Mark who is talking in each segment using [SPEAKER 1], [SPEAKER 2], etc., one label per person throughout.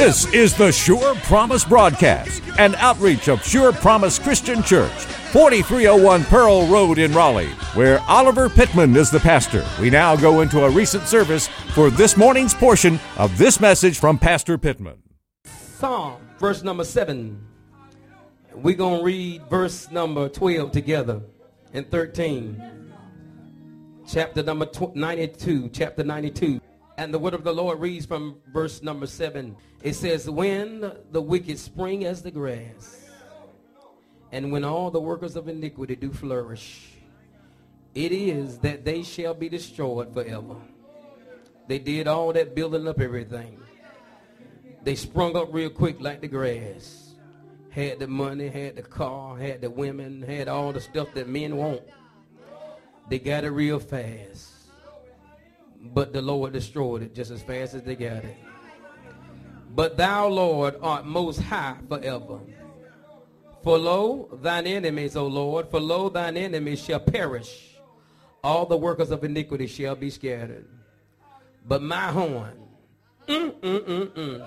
[SPEAKER 1] This is the Sure Promise Broadcast, an outreach of Sure Promise Christian Church, 4301 Pearl Road in Raleigh, where Oliver Pittman is the pastor. We now go into a recent service for this morning's portion of this message from Pastor Pittman.
[SPEAKER 2] Psalm, verse number 7. We're going to read verse number 12 together and 13. Chapter number 92. And the word of the Lord reads from verse number 7. It says, when the wicked spring as the grass, and when all the workers of iniquity do flourish, it is that they shall be destroyed forever. They did all that building up everything. They sprung up real quick like the grass. Had the money, had the car, had the women, had all the stuff that men want. They got it real fast. But the Lord destroyed it just as fast as they got it. But thou, Lord, art most high forever. For lo, thine enemies, O Lord, for lo, thine enemies shall perish. All the workers of iniquity shall be scattered. But my horn, the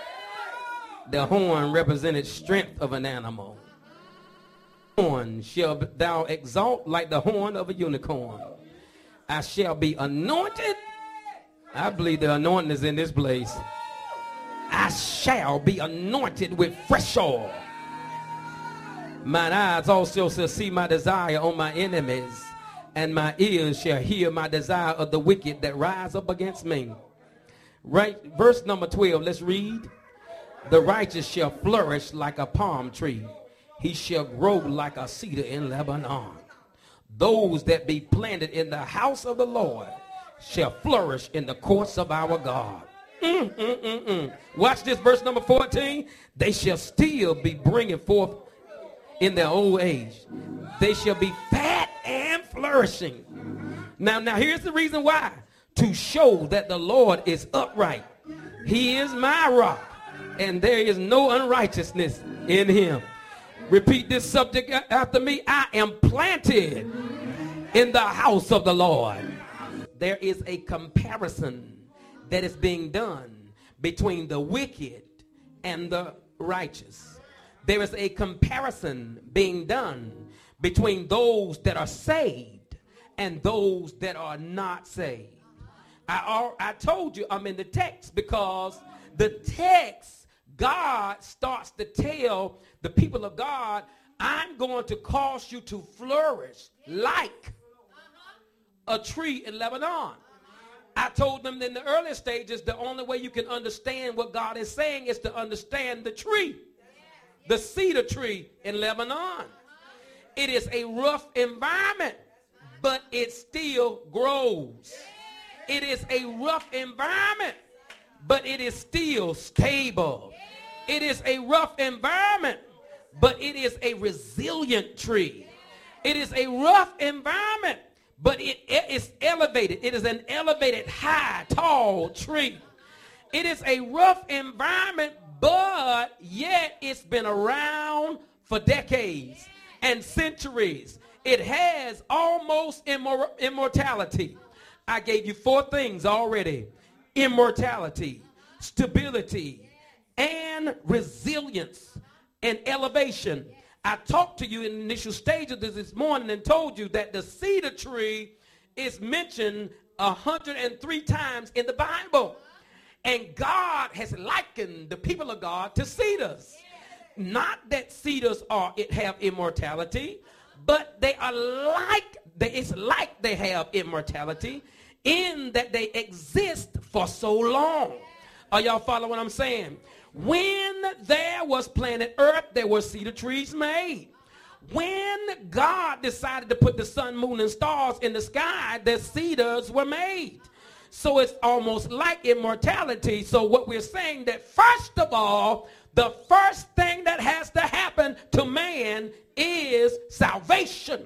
[SPEAKER 2] horn represented strength of an animal. Horn shall thou exalt like the horn of a unicorn. I shall be anointed. I believe the anointing is in this place. I shall be anointed with fresh oil. Mine eyes also shall see my desire on my enemies, and my ears shall hear my desire of the wicked that rise up against me. Right, verse number 12, let's read. The righteous shall flourish like a palm tree. He shall grow like a cedar in Lebanon. Those that be planted in the house of the Lord shall flourish in the courts of our God. Watch this, verse number 14. They shall still be bringing forth in their old age. They shall be fat and flourishing. Now here's the reason why. To show that the Lord is upright. He is my rock, and there is no unrighteousness in him. Repeat this subject after me. I am planted in the house of the Lord. There is a comparison that is being done between the wicked and the righteous. There is a comparison being done between those that are saved and those that are not saved. I told you I'm in the text because the text, God starts to tell the people of God, I'm going to cause you to flourish like a tree in Lebanon. I told them in the early stages, the only way you can understand what God is saying is to understand the tree, the cedar tree in Lebanon. It is a rough environment, but it still grows. It is a rough environment, but it is still stable. It is a rough environment, but it is a resilient tree. It is a rough environment, but it is elevated. It is an elevated, high, tall tree. It is a rough environment, but yet it's been around for decades and centuries. It has almost immortality. I gave you 4 things already. Immortality, stability, and resilience and elevation. I talked to you in the initial stages this morning and told you that the cedar tree is mentioned 103 times in the Bible. And God has likened the people of God to cedars. Not that cedars have immortality, but they are it's like they have immortality in that they exist for so long. Are y'all following what I'm saying? When there was planet Earth, there were cedar trees made. When God decided to put the sun, moon, and stars in the sky, the cedars were made. So it's almost like immortality. So what we're saying that first of all, the first thing that has to happen to man is salvation.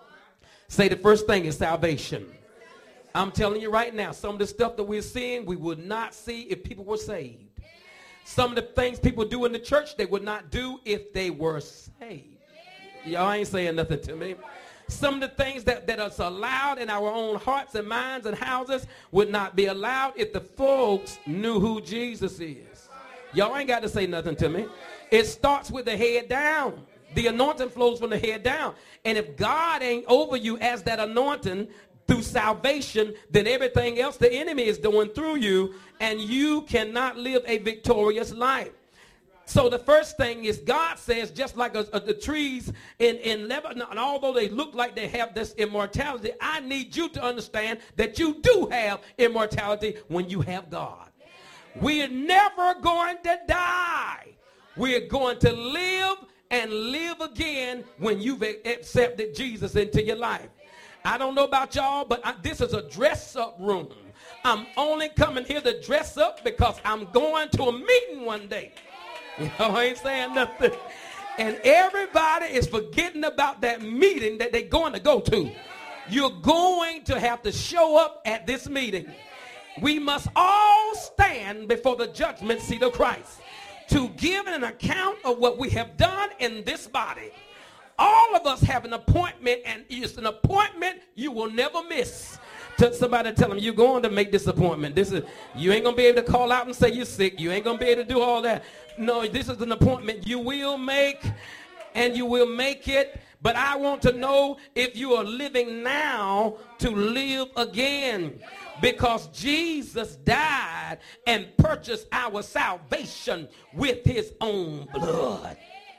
[SPEAKER 2] Say the first thing is salvation. I'm telling you right now, some of the stuff that we're seeing, we would not see if people were saved. Some of the things people do in the church, they would not do if they were saved. Y'all ain't saying nothing to me. Some of the things that are allowed in our own hearts and minds and houses would not be allowed if the folks knew who Jesus is. Y'all ain't got to say nothing to me. It starts with the head down. The anointing flows from the head down. And if God ain't over you as that anointing through salvation, then everything else the enemy is doing through you, and you cannot live a victorious life. So the first thing is, God says, just like the trees in Lebanon, and although they look like they have this immortality, I need you to understand that you do have immortality when you have God. We're never going to die. We're going to live and live again when you've accepted Jesus into your life. I don't know about y'all, but this is a dress-up room. I'm only coming here to dress up because I'm going to a meeting one day. You know, I ain't saying nothing. And everybody is forgetting about that meeting that they're going to go to. You're going to have to show up at this meeting. We must all stand before the judgment seat of Christ to give an account of what we have done in this body. All of us have an appointment, and it's an appointment you will never miss. Tell somebody, tell them, you're going to make this appointment. You ain't going to be able to call out and say you're sick. You ain't going to be able to do all that. No, this is an appointment you will make, and you will make it. But I want to know if you are living now to live again, because Jesus died and purchased our salvation with his own blood.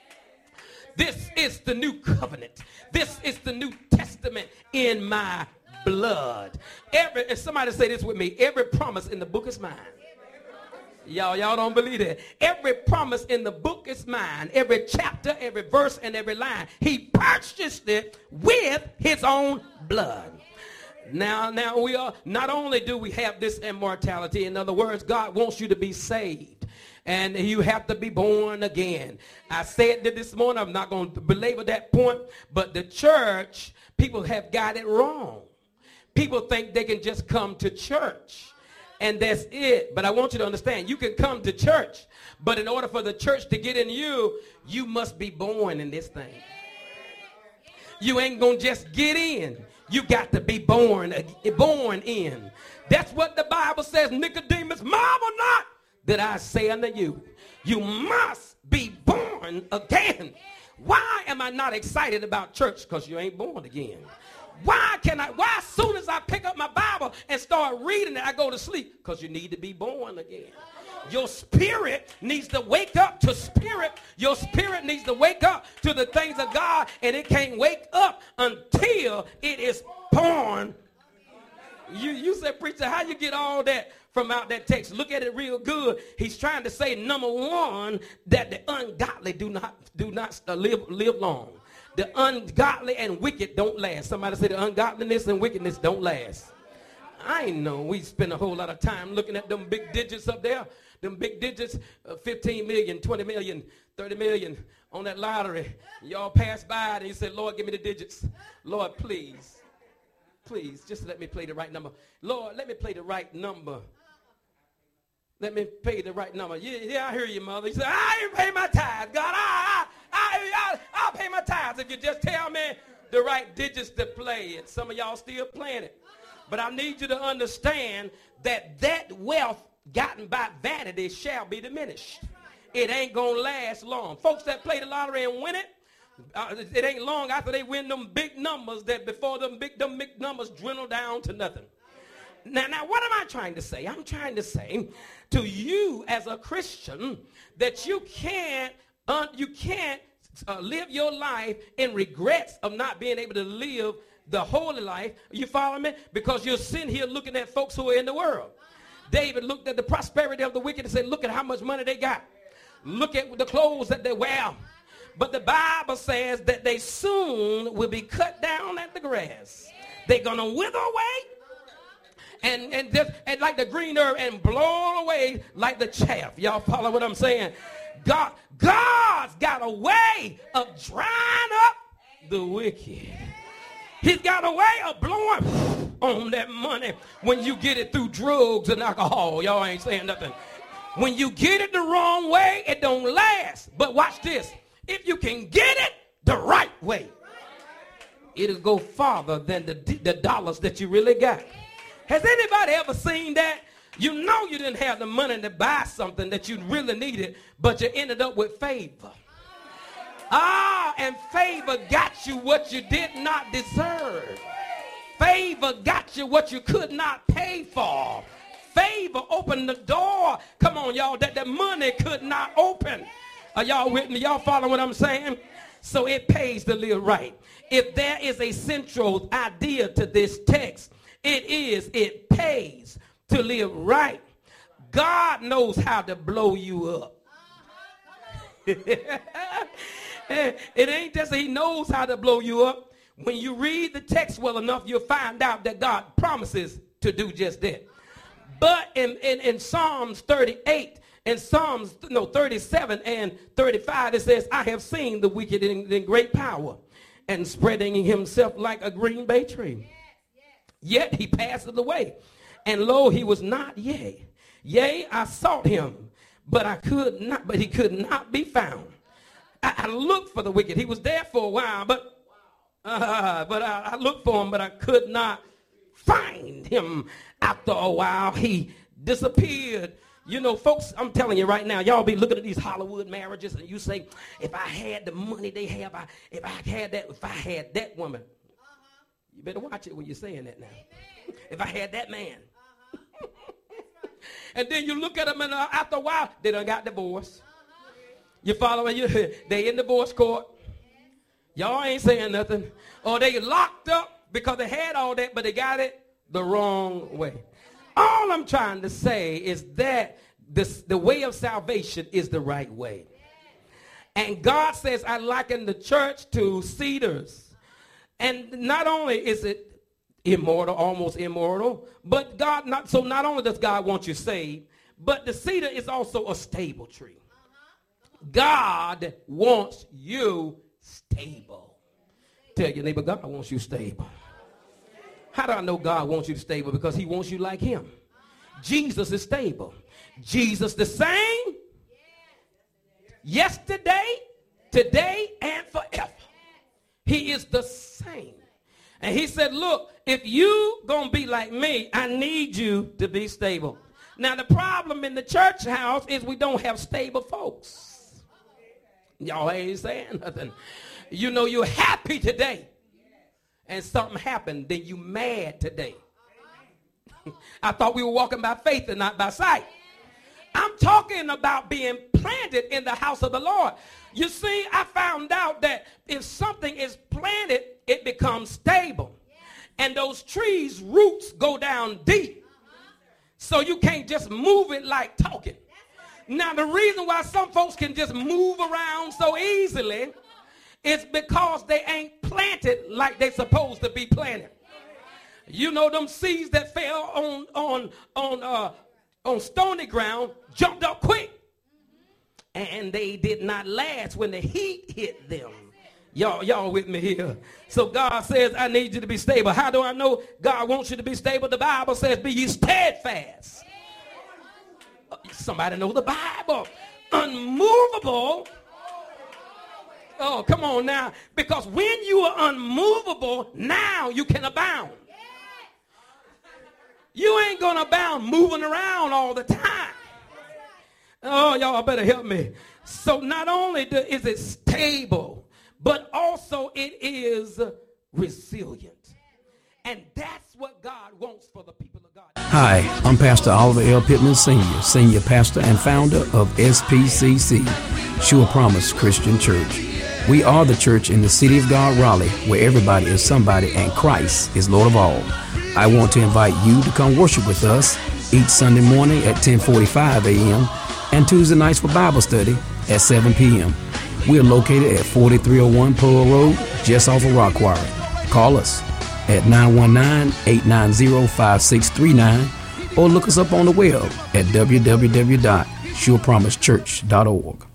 [SPEAKER 2] This is the new covenant. This is the New Testament in my blood. And somebody say this with me. Every promise in the book is mine. Y'all don't believe that. Every promise in the book is mine. Every chapter, every verse, and every line. He purchased it with his own blood. Now we are, not only do we have this immortality, in other words, God wants you to be saved. And you have to be born again. I said that this morning. I'm not going to belabor that point. But the church, people have got it wrong. People think they can just come to church and that's it. But I want you to understand, you can come to church, but in order for the church to get in you, you must be born in this thing. You ain't going to just get in. You got to be born in. That's what the Bible says. Nicodemus, marvel not that I say unto you, you must be born again. Why am I not excited about church? Because you ain't born again. Why as soon as I pick up my Bible and start reading it, I go to sleep? Because you need to be born again. Your spirit needs to wake up to spirit. Your spirit needs to wake up to the things of God, and it can't wake up until it is born. You said, preacher, how you get all that from out that text? Look at it real good. He's trying to say, number one, that the ungodly do not live long. The ungodly and wicked don't last. Somebody say the ungodliness and wickedness don't last. I know we spend a whole lot of time looking at them big digits up there. Them big digits, 15 million, 20 million, 30 million on that lottery. Y'all pass by and you say, Lord, give me the digits. Lord, please, just let me play the right number. Lord, let me play the right number. Let me pay the right number. Yeah, I hear you, mother. You say, I ain't pay my tithes, God. I'll pay my tithes if you just tell me the right digits to play. And some of y'all still playing it. But I need you to understand that wealth gotten by vanity shall be diminished. It ain't going to last long. Folks that play the lottery and win it, it ain't long after they win them big numbers that before them big numbers dwindle down to nothing. Now, what am I trying to say? I'm trying to say to you as a Christian that you can't live your life in regrets of not being able to live the holy life. You follow me? Because you're sitting here looking at folks who are in the world. David looked at the prosperity of the wicked and said, look at how much money they got. Look at the clothes that they wear. But the Bible says that they soon will be cut down at the grass. They're going to wither away. And like the green herb and blow away like the chaff. Y'all follow what I'm saying? God's got a way of drying up the wicked. He's got a way of blowing on that money when you get it through drugs and alcohol. Y'all ain't saying nothing. When you get it the wrong way, it don't last. But watch this. If you can get it the right way, it'll go farther than the dollars that you really got. Has anybody ever seen that? You know you didn't have the money to buy something that you really needed, but you ended up with favor. And favor got you what you did not deserve. Favor got you what you could not pay for. Favor opened the door, come on y'all, that the money could not open. Are y'all with me? Y'all follow what I'm saying? So it pays to live right. If there is a central idea to this text, it pays to live right. God knows how to blow you up. It ain't just that he knows how to blow you up. When you read the text well enough, you'll find out that God promises to do just that. But in Psalms 38 and Psalms 37 and 35, it says, I have seen the wicked in great power and spreading himself like a green bay tree. Yet he passeth away. And lo, he was not, yea, I sought him, but he could not be found. I looked for the wicked. He was there for a while, but I looked for him, but I could not find him. After a while, he disappeared. You know, folks, I'm telling you right now, y'all be looking at these Hollywood marriages and you say, if I had the money they have, if I had that woman. You better watch it when you're saying that now. If I had that man. And then you look at them and after a while, they done got divorced. You following? They in divorce court. Y'all ain't saying nothing. Or they locked up because they had all that, but they got it the wrong way. All I'm trying to say is that the way of salvation is the right way. And God says, I liken the church to cedars. And not only is it immortal, almost immortal, but not only does God want you saved, but the cedar is also a stable tree. God wants you stable. Tell your neighbor, God wants you stable. How do I know God wants you stable? Because he wants you like him. Jesus is stable. Jesus the same yesterday, today, and forever. He is the same. And he said, look, if you gonna be like me, I need you to be stable. Now the problem in the church house is we don't have stable folks. Y'all ain't saying nothing. You know, you're happy today and something happened, then you mad today. I thought we were walking by faith and not by sight. I'm talking about being planted in the house of the Lord. You see, I found out that if something is planted, it becomes stable. And those trees' roots go down deep. So you can't just move it like talking. Now, the reason why some folks can just move around so easily is because they ain't planted like they're supposed to be planted. You know, them seeds that fell on stony ground jumped up quick. And they did not last when the heat hit them. Y'all with me here? So God says, I need you to be stable. How do I know God wants you to be stable? The Bible says, be ye steadfast. Somebody know the Bible. Unmovable. Oh, come on now. Because when you are unmovable, now you can abound. You ain't going to abound moving around all the time. Oh, y'all better help me. So not only is it stable, but also it is resilient. And that's what God wants for the people of God.
[SPEAKER 3] Hi, I'm Pastor Oliver L. Pittman Sr., Senior Pastor and Founder of SPCC, Sure Promise Christian Church. We are the church in the city of God, Raleigh, where everybody is somebody and Christ is Lord of all. I want to invite you to come worship with us each Sunday morning at 10:45 a.m. and Tuesday nights for Bible study at 7 p.m. We are located at 4301 Pearl Road, just off of Rock Quarry. Call us at 919-890-5639 or look us up on the web at www.surepromisechurch.org.